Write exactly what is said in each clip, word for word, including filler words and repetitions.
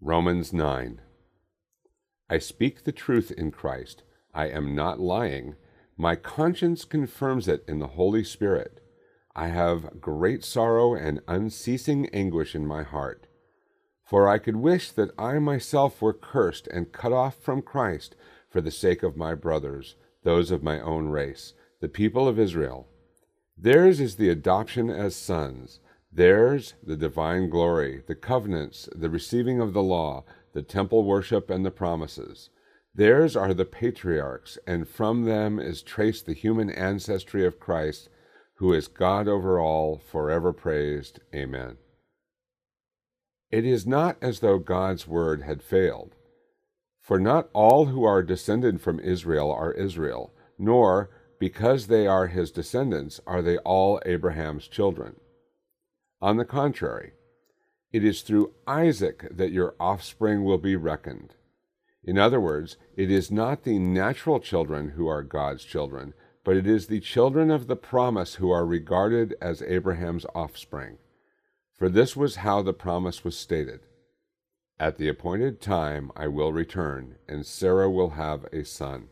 Romans nine. I speak the truth in Christ. I am not lying. My conscience confirms it in the Holy Spirit. I have great sorrow and unceasing anguish in my heart. For I could wish that I myself were cursed and cut off from Christ for the sake of my brothers, those of my own race, the people of Israel. Theirs is the adoption as sons. Theirs the divine glory, the covenants, the receiving of the law, the temple worship, and the promises. Theirs are the patriarchs, and from them is traced the human ancestry of Christ, who is God over all, forever praised. Amen. It is not as though God's word had failed. For not all who are descended from Israel are Israel, nor, because they are his descendants, are they all Abraham's children. On the contrary, it is through Isaac that your offspring will be reckoned. In other words, it is not the natural children who are God's children, but it is the children of the promise who are regarded as Abraham's offspring. For this was how the promise was stated. At the appointed time I will return, and Sarah will have a son.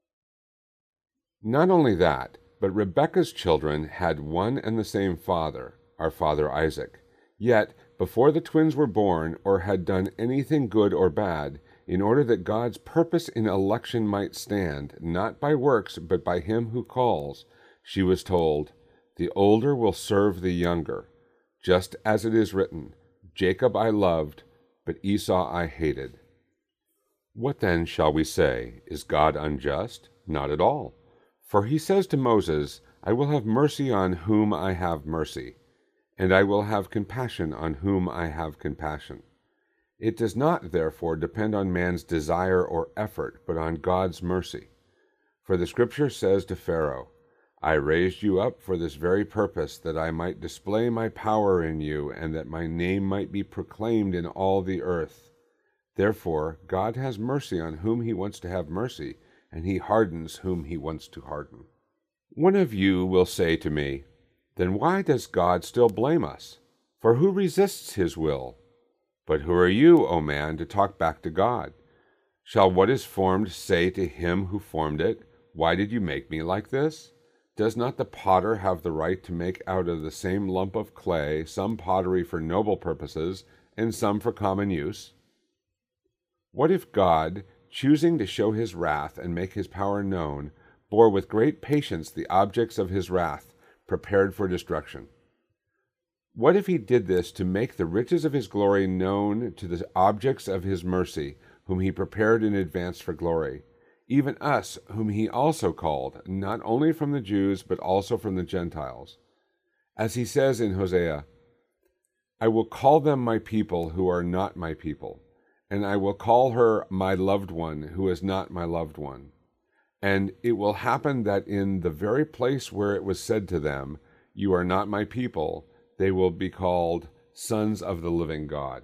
Not only that, but Rebekah's children had one and the same father, our father Isaac. Yet, before the twins were born or had done anything good or bad, in order that God's purpose in election might stand, not by works, but by him who calls, she was told, "The older will serve the younger," just as it is written, "Jacob I loved, but Esau I hated." What then shall we say? Is God unjust? Not at all. For he says to Moses, "I will have mercy on whom I have mercy, and I will have compassion on whom I have compassion." It does not, therefore, depend on man's desire or effort, but on God's mercy. For the Scripture says to Pharaoh, "I raised you up for this very purpose, that I might display my power in you, and that my name might be proclaimed in all the earth." Therefore, God has mercy on whom he wants to have mercy, and he hardens whom he wants to harden. One of you will say to me, "Then why does God still blame us? For who resists his will?" But who are you, O man, to talk back to God? Shall what is formed say to him who formed it, "Why did you make me like this?" Does not the potter have the right to make out of the same lump of clay some pottery for noble purposes and some for common use? What if God, choosing to show his wrath and make his power known, bore with great patience the objects of his wrath, prepared for destruction? What if he did this to make the riches of his glory known to the objects of his mercy, whom he prepared in advance for glory, even us, whom he also called, not only from the Jews, but also from the Gentiles? As he says in Hosea, "I will call them my people who are not my people, and I will call her my loved one who is not my loved one." And it will happen that in the very place where it was said to them, "You are not my people," they will be called sons of the living God.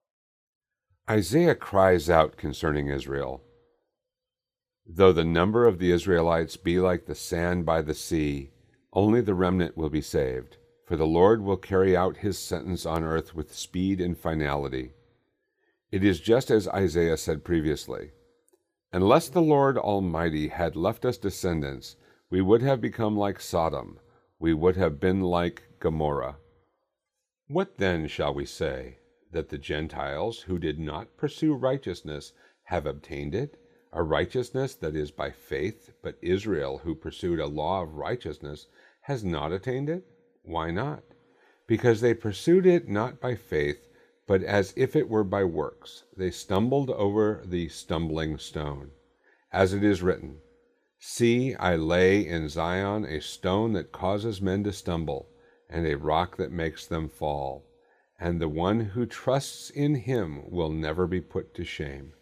Isaiah cries out concerning Israel, "Though the number of the Israelites be like the sand by the sea, only the remnant will be saved, for the Lord will carry out his sentence on earth with speed and finality." It is just as Isaiah said previously, "Unless the Lord Almighty had left us descendants, we would have become like Sodom, we would have been like Gomorrah." What then shall we say? That the Gentiles who did not pursue righteousness have obtained it, a righteousness that is by faith, but Israel, who pursued a law of righteousness, has not attained it? Why not? Because they pursued it not by faith, but as if it were by works. They stumbled over the stumbling stone. As it is written, "See, I lay in Zion a stone that causes men to stumble, and a rock that makes them fall, and the one who trusts in him will never be put to shame."